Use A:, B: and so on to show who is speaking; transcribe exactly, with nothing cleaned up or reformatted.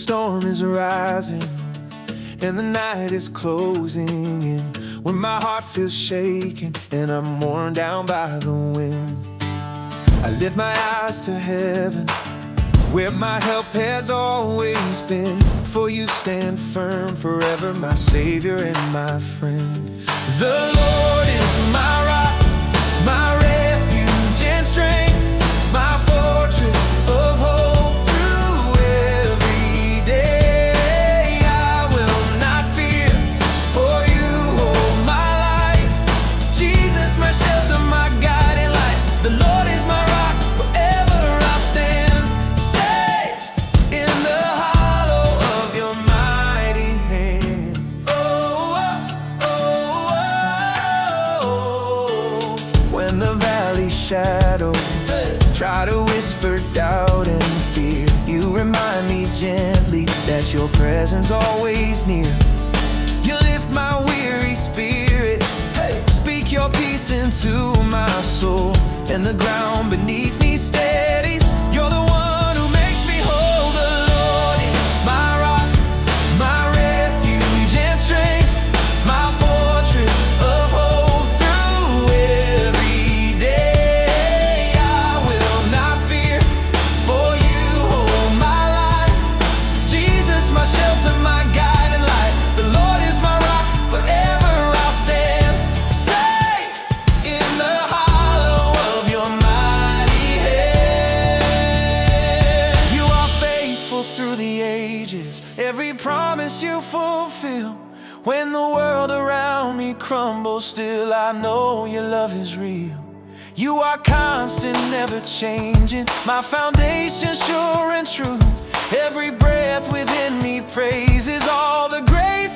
A: storm is rising and the night is closing in, when my heart feels shaken and I'm worn down by the wind, I lift my eyes to heaven, where my help has always been. For you stand firm forever, my Savior and my friend. The Lord is my rock, my refuge and strength, my fortress of hope through every day. I will not fear, for you hold my life. Jesus, my shelter, my guiding light. The Lord is my rock, forever I'll stand safe in the hollow of your mighty hand. Oh, oh, oh, oh. When the valley shadows try to whisper doubt and fear, you remind me gently that your presence always near. You lift my weary spirit, speak your peace into my soul, and the ground beneath me steadies. You're the one who makes me whole. The Lord is my rock, my refuge and strength, my fortress of hope through every day. I will not fear, for you hold my life. Jesus, my shelter, my guiding light. The Lord is my rock, forever I'll stand safe in the hollow of your mighty hand. You are faithful through the ages, every promise you fulfill. When the world around me crumbles, still I know your love is real. You are constant, never changing, my foundation sure and true. Every breath within me praises all the grace